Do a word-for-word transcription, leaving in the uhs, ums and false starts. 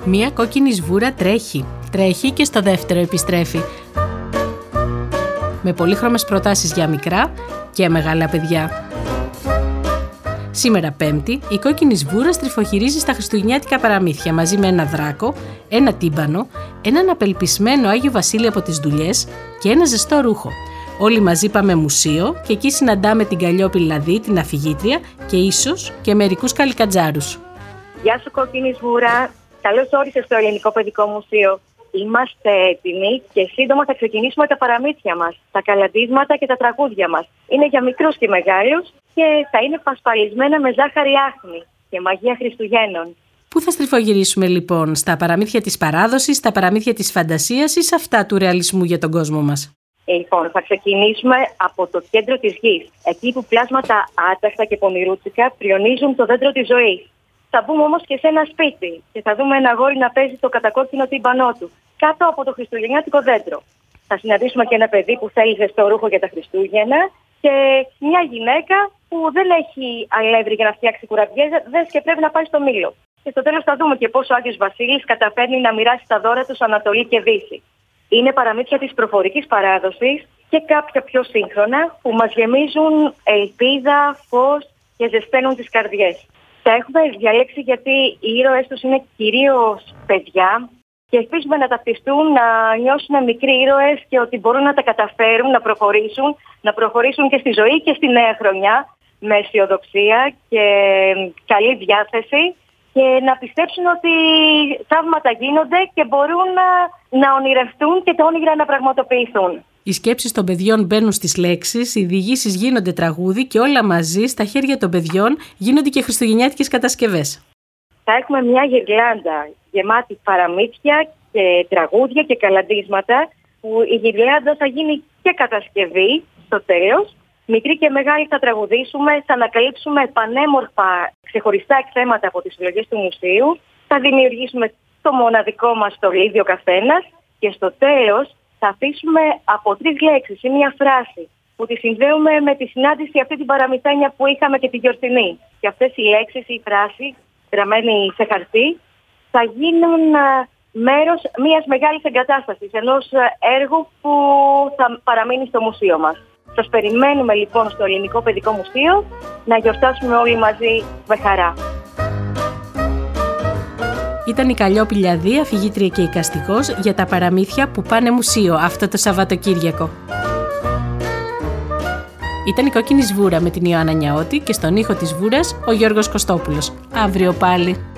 Μία κόκκινη σβούρα τρέχει, τρέχει και στο δεύτερο επιστρέφει. Με πολύχρωμες προτάσεις για μικρά και μεγάλα παιδιά. Σήμερα Πέμπτη, η κόκκινη σβούρα στριφοχυρίζει στα χριστουγεννιάτικα παραμύθια μαζί με ένα δράκο, ένα τύμπανο, έναν απελπισμένο Άγιο Βασίλη από τις δουλειές και ένα ζεστό ρούχο. Όλοι μαζί πάμε μουσείο και εκεί συναντάμε την Καλλιόπη Λαδί, την αφηγήτρια και ίσως και μερικούς καλικατζάρους. Γεια σου κόκκινη σβούρα, καλώς όρισες στο Ελληνικό Παιδικό Μουσείο. Είμαστε έτοιμοι και σύντομα θα ξεκινήσουμε τα παραμύθια μας, τα καλαντίσματα και τα τραγούδια μας. Είναι για μικρούς και μεγάλους και θα είναι πασπαλισμένα με ζάχαρη άχνη και μαγεία Χριστουγέννων. Πού θα στριφογυρίσουμε λοιπόν, στα παραμύθια της παράδοσης, στα παραμύθια της φαντασίας ή σε αυτά του ρεαλισμού για τον κόσμο μας? Λοιπόν, θα ξεκινήσουμε από το κέντρο της γης, εκεί που πλάσματα άταχτα και πονηρούτσικα πριονίζουν το δέντρο της ζωής. Θα μπούμε όμως και σε ένα σπίτι και θα δούμε ένα αγόρι να παίζει το κατακόκκινο τύμπανό του κάτω από το χριστουγεννιάτικο δέντρο. Θα συναντήσουμε και ένα παιδί που θέλει ζεστό ρούχο για τα Χριστούγεννα και μια γυναίκα που δεν έχει αλεύρι για να φτιάξει κουραβιέδες και πρέπει να πάει στο Μήλο. Και στο τέλος θα δούμε και πώς ο Άγιος Βασίλης καταφέρνει να μοιράσει τα δώρα του Ανατολή και Δύση. Είναι παραμύθια της προφορικής παράδοσης και κάποια πιο σύγχρονα που μας γεμίζουν ελπίδα, φως και ζεσταίνουν τις καρδιές. Τα έχουμε διαλέξει γιατί οι ήρωες τους είναι κυρίως παιδιά και ελπίζουμε να ταυτιστούν, να νιώσουν μικροί ήρωες και ότι μπορούν να τα καταφέρουν, να προχωρήσουν, να προχωρήσουν και στη ζωή και στη νέα χρονιά με αισιοδοξία και καλή διάθεση και να πιστέψουν ότι θαύματα γίνονται και μπορούν να, να ονειρευτούν και τα όνειρα να πραγματοποιηθούν. Οι σκέψεις των παιδιών μπαίνουν στις λέξεις, οι διηγήσεις γίνονται τραγούδι και όλα μαζί στα χέρια των παιδιών γίνονται και χριστουγεννιάτικες κατασκευές. Θα έχουμε μια γυρλάντα γεμάτη παραμύθια και τραγούδια και καλαντίσματα που η γυρλάντα θα γίνει και κατασκευή στο τέλος. Μικροί και μεγάλοι θα τραγουδήσουμε, θα ανακαλύψουμε πανέμορφα ξεχωριστά εκθέματα από τις συλλογές του μουσείου, θα δημιουργήσουμε το μοναδικό μας στολίδι ο καθένας και στο τέλος θα αφήσουμε από τρεις λέξεις ή μια φράση που τη συνδέουμε με τη συνάντηση αυτή την παραμυθένια που είχαμε και τη γιορτινή. Και αυτές οι λέξεις ή η φράση, γραμμένοι σε χαρτί, θα γίνουν μέρος μιας μεγάλης εγκατάστασης, ενός έργου που θα παραμείνει στο μουσείο μας. Σας περιμένουμε λοιπόν στο Ελληνικό Παιδικό Μουσείο να γιορτάσουμε όλοι μαζί με χαρά. Ήταν η Καλλιόπη Λαδί, αφηγήτρια και εικαστικός, για τα παραμύθια που πάνε μουσείο αυτό το Σαββατοκύριακο. Ήταν η Κόκκινη Σβούρα με την Ιωάννα Νιαώτη και στον ήχο της Σβούρας ο Γιώργος Κωστόπουλος. Αύριο πάλι.